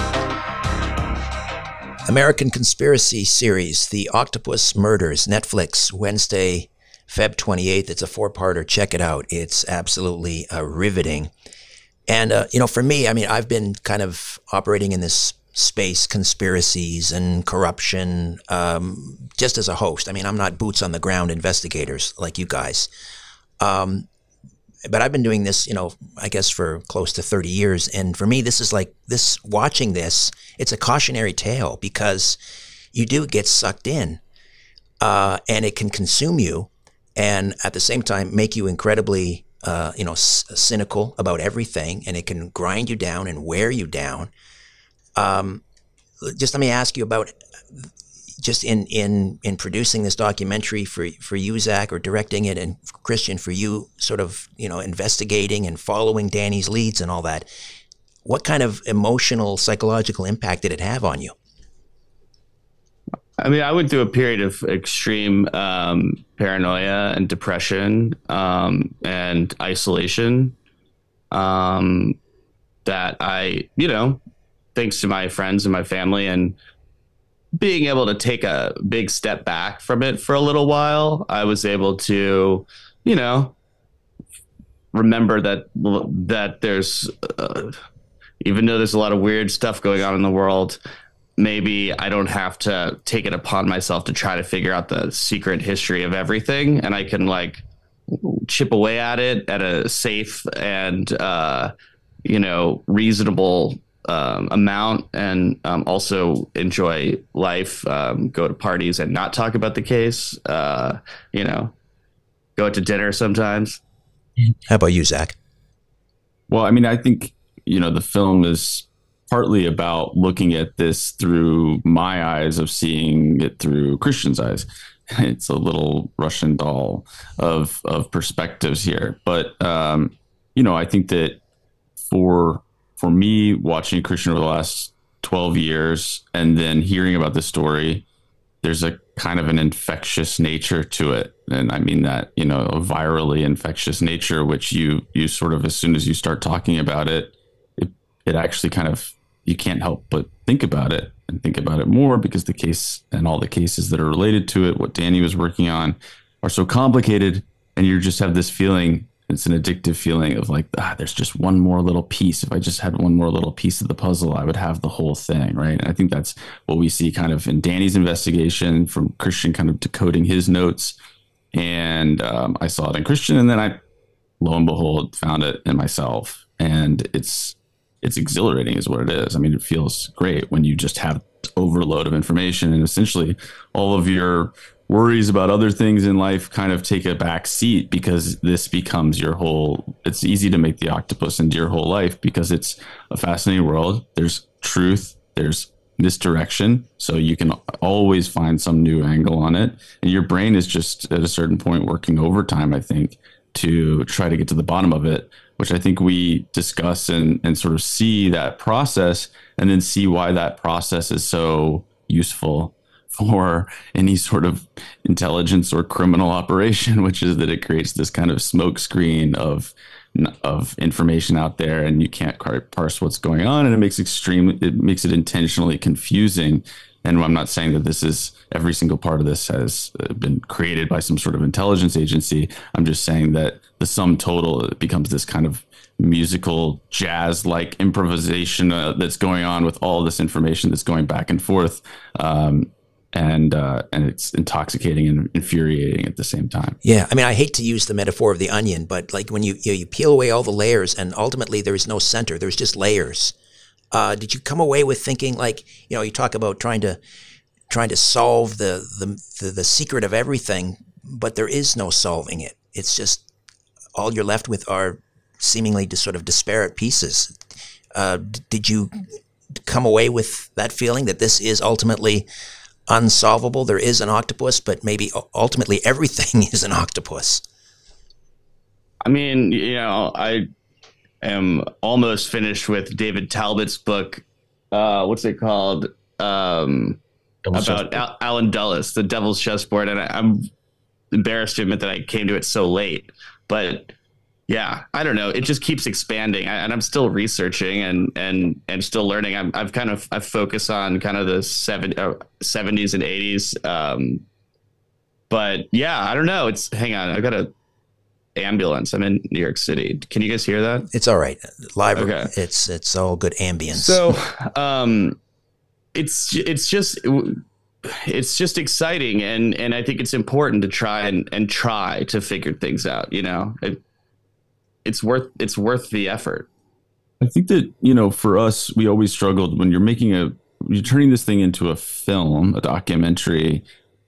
American Conspiracy Series, The Octopus Murders, Netflix, Wednesday, February twenty-eighth. It's a four-parter. Check it out. It's absolutely uh, riveting. And, uh, you know, for me, I mean, I've been kind of operating in this space, conspiracies and corruption, um, just as a host. I mean, I'm not boots on the ground investigators like you guys. Um, but I've been doing this, you know, I guess for close to thirty years. And for me, this is like this, watching this, it's a cautionary tale because you do get sucked in uh, and it can consume you. And at the same time, make you incredibly, uh, you know, c- cynical about everything, and it can grind you down and wear you down. Um, just let me ask you about, just in, in, in producing this documentary for for you, Zach, or directing it, and Christian, for you, sort of, you know, investigating and following Danny's leads and all that. What kind of emotional, psychological impact did it have on you? I mean, I went through a period of extreme um, paranoia and depression um, and isolation um, that I, you know, thanks to my friends and my family and being able to take a big step back from it for a little while, I was able to, you know, remember that that there's, uh, even though there's a lot of weird stuff going on in the world, maybe I don't have to take it upon myself to try to figure out the secret history of everything. And I can like chip away at it at a safe and, uh, you know, reasonable um, amount, and um, also enjoy life, um, go to parties and not talk about the case, uh, you know, go out to dinner sometimes. How about you, Zach? Well, I mean, I think, you know, the film is partly about looking at this through my eyes of seeing it through Christian's eyes. It's a little Russian doll of of perspectives here. But, um, you know, I think that for for me, watching Christian over the last twelve years and then hearing about this story, there's a kind of an infectious nature to it. And I mean that, you know, a virally infectious nature, which you you sort of, as soon as you start talking about it, it, it actually kind of, you can't help but think about it and think about it more, because the case and all the cases that are related to it, what Danny was working on, are so complicated. And you just have this feeling, it's an addictive feeling of like, ah, there's just one more little piece. If I just had one more little piece of the puzzle, I would have the whole thing, right? And I think that's what we see kind of in Danny's investigation, from Christian kind of decoding his notes. And um, I saw it in Christian, and then I, lo and behold, found it in myself. And it's it's exhilarating is what it is. I mean, it feels great when you just have overload of information, and essentially all of your worries about other things in life kind of take a back seat, because this becomes your whole, it's easy to make the octopus into your whole life, because it's a fascinating world. There's truth, there's misdirection, so you can always find some new angle on it. And your brain is just at a certain point working overtime, I think, to try to get to the bottom of it, which I think we discuss and, and sort of see that process, and then see why that process is so useful for any sort of intelligence or criminal operation, which is that it creates this kind of smoke screen of of information out there, and you can't parse what's going on, and it makes extreme it makes it intentionally confusing. And I'm not saying that this is every single part of this has been created by some sort of intelligence agency. I'm just saying that the sum total, it becomes this kind of musical jazz-like improvisation uh, that's going on with all this information that's going back and forth. Um, and uh, and it's intoxicating and infuriating at the same time. Yeah, I mean, I hate to use the metaphor of the onion, but like when you you, know, you peel away all the layers, and ultimately there is no center. There's just layers. Uh, did you come away with thinking, like, you know, you talk about trying to trying to solve the the the, the secret of everything, but there is no solving it. It's just all you're left with are seemingly just sort of disparate pieces. Uh, d- did you come away with that feeling that this is ultimately unsolvable? There is an octopus, but maybe ultimately everything is an octopus. I mean, you know, I am almost finished with David Talbot's book. Uh, what's it called? Um, about Al- Alan Dulles, The Devil's Chessboard. And I, I'm embarrassed to admit that I came to it so late, but yeah, I don't know. It just keeps expanding, and I'm still researching and and and still learning. I'm, I've kind of I've focused on kind of the seven, uh, seventies and eighties. Um, but yeah, I don't know. It's hang on. I got a ambulance. I'm in New York City. Can you guys hear that? It's all right. Live. Okay. It's it's all good ambience. So, um, it's it's just it's just exciting, and and I think it's important to try and and try to figure things out. You know. It, It's worth it's worth the effort. I think that, you know, for us, we always struggled when you're making a you're turning this thing into a film, a documentary.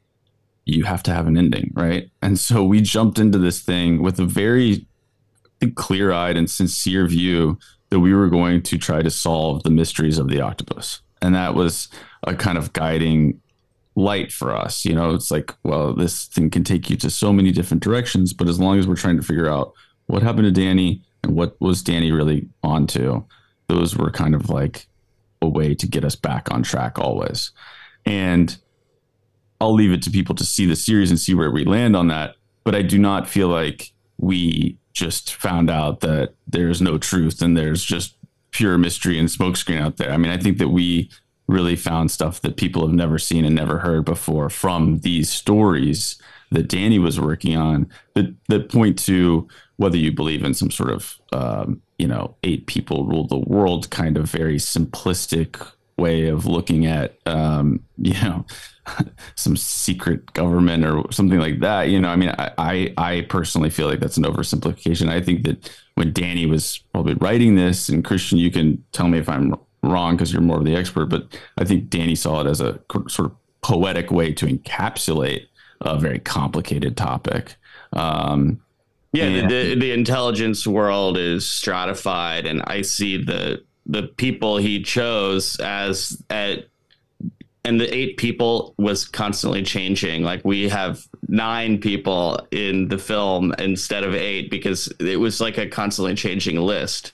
You have to have an ending, right? And so we jumped into this thing with a very I think, clear-eyed and sincere view that we were going to try to solve the mysteries of the octopus, and that was a kind of guiding light for us. You know, it's like, well, this thing can take you to so many different directions, but as long as we're trying to figure out what happened to Danny and what was Danny really onto, those were kind of like a way to get us back on track always. And I'll leave it to people to see the series and see where we land on that. But I do not feel like we just found out that there's no truth and there's just pure mystery and smokescreen out there. I mean, I think that we really found stuff that people have never seen and never heard before from these stories that Danny was working on that, that point to whether you believe in some sort of, um, you know, eight people rule the world kind of very simplistic way of looking at, um, you know, some secret government or something like that. You know, I mean, I, I, I personally feel like that's an oversimplification. I think that when Danny was probably writing this, and Christian, you can tell me if I'm wrong because you're more of the expert, but I think Danny saw it as a sort of poetic way to encapsulate a very complicated topic. Um, yeah, and- the, the the intelligence world is stratified, and I see the the people he chose as at, and the eight people was constantly changing. Like we have nine people in the film instead of eight because it was like a constantly changing list.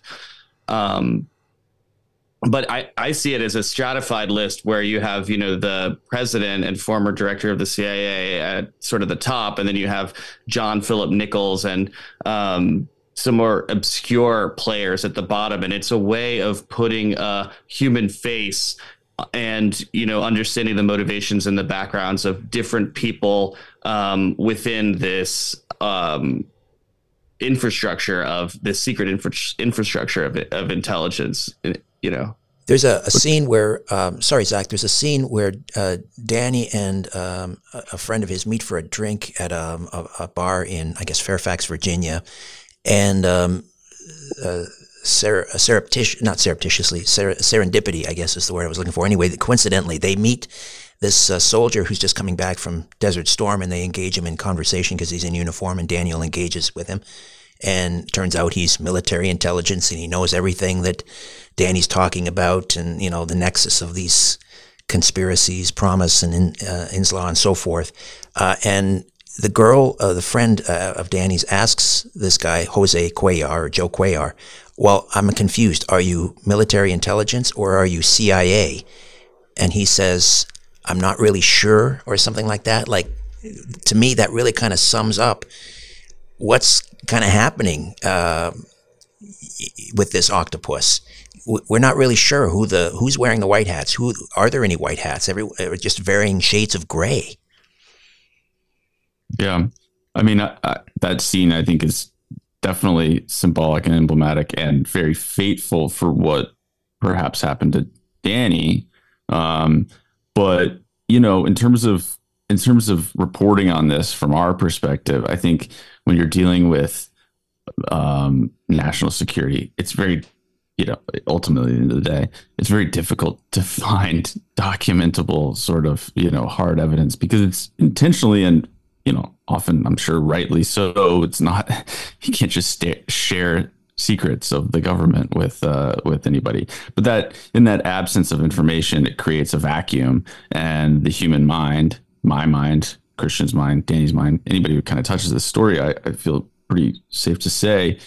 Um, But I, I see it as a stratified list where you have, you know, the president and former director of the C I A at sort of the top. And then you have John Philip Nichols and um, some more obscure players at the bottom. And it's a way of putting a human face and, you know, understanding the motivations and the backgrounds of different people um, within this um, infrastructure of the secret infra- infrastructure of, of intelligence. You know, there's a, a scene where, um, sorry, Zach, there's a scene where uh, Danny and um, a, a friend of his meet for a drink at um, a, a bar in, I guess, Fairfax, Virginia. And um, uh, ser- surreptitious, not surreptitiously, ser- serendipity, I guess is the word I was looking for. Anyway, coincidentally, they meet this uh, soldier who's just coming back from Desert Storm, and they engage him in conversation because he's in uniform, and Daniel engages with him. And turns out he's military intelligence, and he knows everything that Danny's talking about, and, you know, the nexus of these conspiracies, Promise and in, uh, Inslaw and so forth. Uh, and the girl, uh, the friend uh, of Danny's, asks this guy, Jose Cuellar, or Joe Cuellar, well, I'm confused. Are you military intelligence or are you C I A? And he says, I'm not really sure, or something like that. Like, to me, that really kind of sums up what's kind of happening uh, with this octopus. We're not really sure who the who's wearing the white hats. Who are there any white hats? Every just varying shades of gray. Yeah, I mean I, I, that scene I think is definitely symbolic and emblematic and very fateful for what perhaps happened to Danny. Um, but you know, in terms of in terms of reporting on this from our perspective, I think when you're dealing with um, national security, it's very, you know, ultimately at the end of the day, it's very difficult to find documentable sort of, you know, hard evidence because it's intentionally and, you know, often I'm sure rightly so. It's not, you can't just st- share secrets of the government with uh, with anybody. But that in that absence of information, it creates a vacuum, and the human mind, my mind, Christian's mind, Danny's mind, anybody who kind of touches this story, I, I feel pretty safe to say,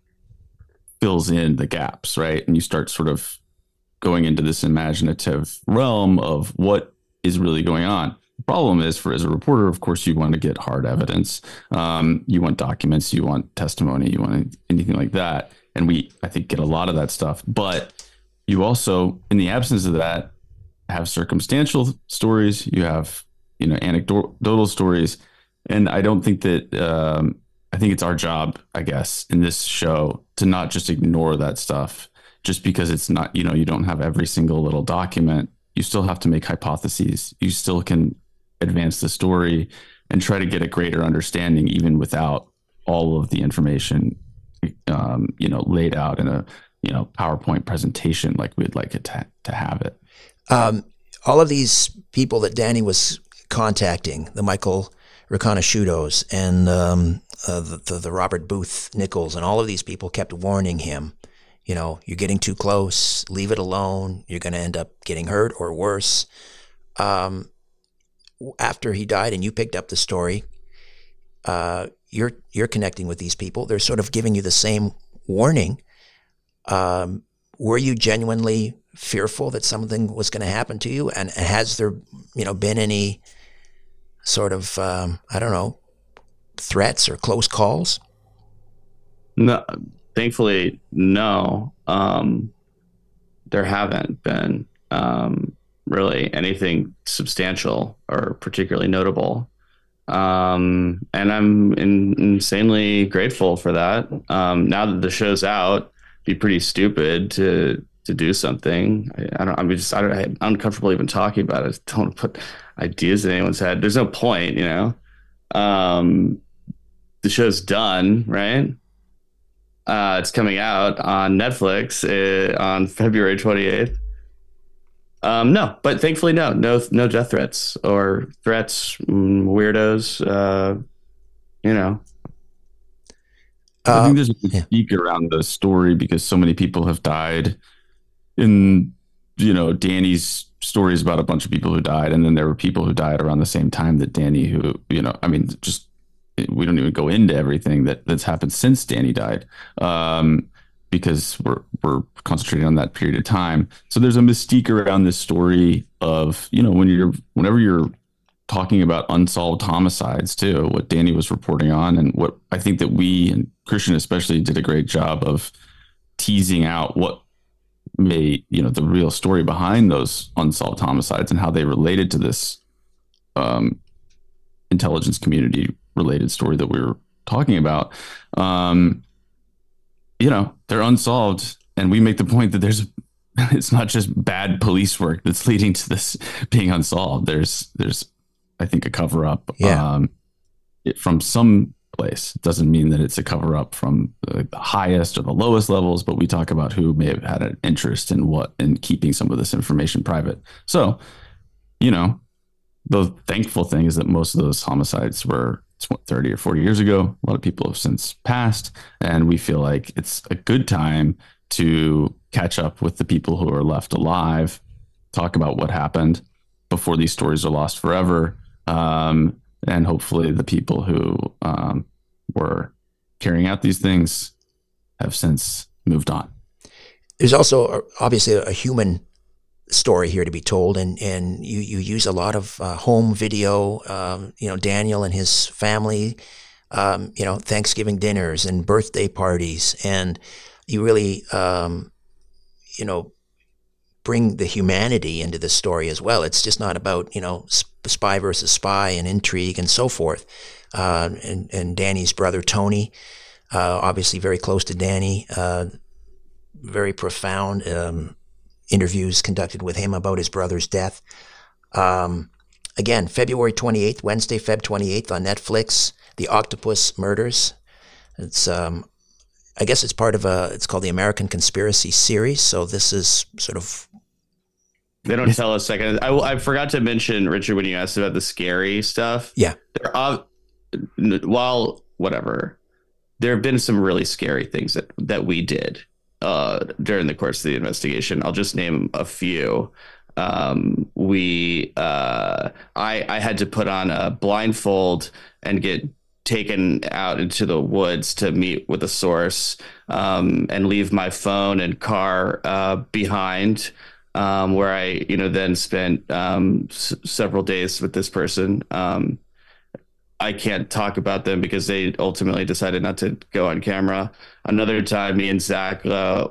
fills in the gaps, right? And you start sort of going into this imaginative realm of what is really going on. The problem is, for as a reporter, of course, you want to get hard evidence. Um, you want documents, you want testimony, you want anything like that. And we, I think, get a lot of that stuff. But you also, in the absence of that, have circumstantial stories. You have, you know, anecdotal stories. And I don't think that, um, I think it's our job, I guess, in this show to not just ignore that stuff just because it's not, you know, you don't have every single little document. You still have to make hypotheses. You still can advance the story and try to get a greater understanding even without all of the information, um, you know, laid out in a, you know, PowerPoint presentation like we'd like it to, to have it. Um, all of these people that Danny was contacting, the Michael Riconosciutos and um, uh, the, the, the Robert Booth Nichols, and all of these people kept warning him, you know, you're getting too close, leave it alone, you're going to end up getting hurt or worse. Um, after he died and you picked up the story, uh, you're you're connecting with these people. They're sort of giving you the same warning. Um, were you genuinely fearful that something was going to happen to you? And has there, you know, been any sort of, um, I don't know, threats or close calls? No, thankfully, no. Um, there haven't been um, really anything substantial or particularly notable. Um, and I'm in, insanely grateful for that. Um, now that the show's out, it'd be pretty stupid to to do something. I, I don't. I'm just. I don't, I'm uncomfortable even talking about it. I don't want to put ideas in anyone's head. There's no point, you know. Um, the show's done, right? Uh, it's coming out on Netflix uh, on February twenty-eighth. Um, no, but thankfully, no, no, no death threats or threats, mm, weirdos. Uh, you know, I think there's a yeah. mystique around the story because so many people have died. In, you know, Danny's stories about a bunch of people who died, and then there were people who died around the same time that Danny, who, you know, I mean, just we don't even go into everything that that's happened since Danny died. Um, because we're we're concentrating on that period of time. So there's a mystique around this story of, you know, when you're whenever you're talking about unsolved homicides too, what Danny was reporting on, and what I think that we, and Christian especially, did a great job of teasing out what may, you know, the real story behind those unsolved homicides and how they related to this um, intelligence community related story that we were talking about. Um, you know, they're unsolved, and we make the point that there's, it's not just bad police work that's leading to this being unsolved. There's, there's, I think, a cover up yeah. um, it, from some place. It doesn't mean that it's a cover up from the, the highest or the lowest levels, but we talk about who may have had an interest in what, in keeping some of this information private. So, you know, the thankful thing is that most of those homicides were thirty or forty years ago. A lot of people have since passed, and we feel like it's a good time to catch up with the people who are left alive, talk about what happened before these stories are lost forever. Um, and hopefully the people who um, were carrying out these things have since moved on. There's also obviously a human story here to be told, and and you you use a lot of uh, home video. Um, you know, Daniel and his family. Um, you know, Thanksgiving dinners and birthday parties, and you really, um, you know, bring the humanity into the story as well. It's just not about, you know, spy versus spy and intrigue and so forth. Uh, and, and Danny's brother, Tony, uh, obviously very close to Danny, uh, very profound um, interviews conducted with him about his brother's death. Um, again, February twenty-eighth, Wednesday, February twenty-eighth on Netflix, The Octopus Murders. It's, um, I guess it's part of a, it's called the American Conspiracy series. So this is sort of. They don't tell us second. I, I forgot to mention, Richard, when you asked about the scary stuff. Yeah. There are, while whatever, there have been some really scary things that, that we did uh, during the course of the investigation. I'll just name a few. Um, we, uh, I, I had to put on a blindfold and get taken out into the woods to meet with a source, um, and leave my phone and car uh, behind, um, where I, you know, then spent um, s- several days with this person. Um, I can't talk about them because they ultimately decided not to go on camera. Another time, me and Zach uh,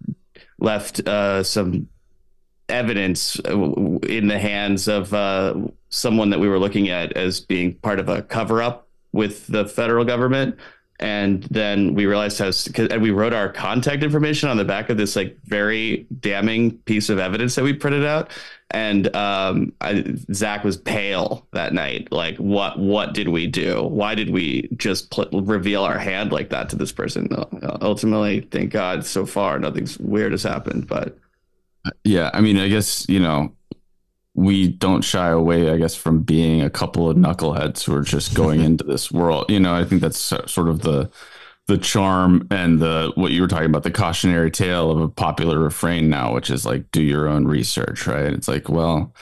left uh, some evidence in the hands of uh, someone that we were looking at as being part of a cover-up with the federal government. And then we realized how, and we wrote our contact information on the back of this like very damning piece of evidence that we printed out. And um, I, Zach was pale that night. Like, what, what did we do? Why did we just pl- reveal our hand like that to this person? Ultimately, thank God, so far, nothing's weird has happened, but. Yeah. I mean, I guess, you know, we don't shy away, I guess, from being a couple of knuckleheads who are just going into this world. You know, I think that's sort of the the charm and the what you were talking about, the cautionary tale of a popular refrain now, which is like, do your own research, right? It's like, well,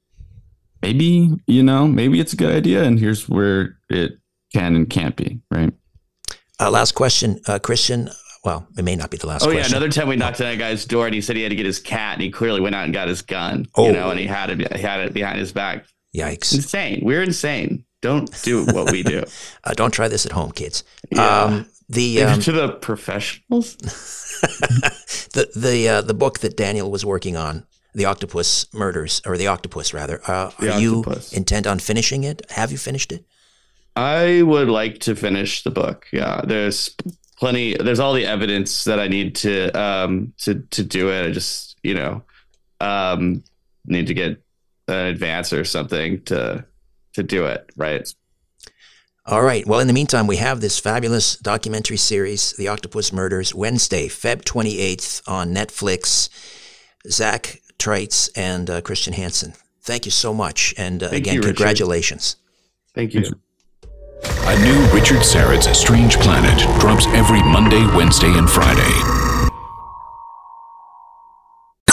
maybe, you know, maybe it's a good idea, and here's where it can and can't be, right? Uh, last question, uh, Christian. Well, it may not be the last oh, question. Oh, yeah. Another time we knocked on a guy's door and he said he had to get his cat, and he clearly went out and got his gun, oh. you know, and he had it, he had it behind his back. Yikes. Insane. We're insane. Don't do what we do. uh, don't try this at home, kids. Yeah. Um, the um, to the professionals. the the uh, the book that Daniel was working on, The Octopus Murders, or The Octopus rather. Uh, the are you octopus. intent on finishing it? Have you finished it? I would like to finish the book. Yeah, there's plenty. There's all the evidence that I need to um to to do it. I just you know um need to get an advance or something to to do it right. All right. Well, in the meantime, we have this fabulous documentary series, The Octopus Murders, Wednesday, February twenty-eighth on Netflix. Zach Treitz and uh, Christian Hansen. Thank you so much, and uh, again, you, congratulations. Thank you. A new Richard Syrett's Strange Planet drops every Monday, Wednesday, and Friday.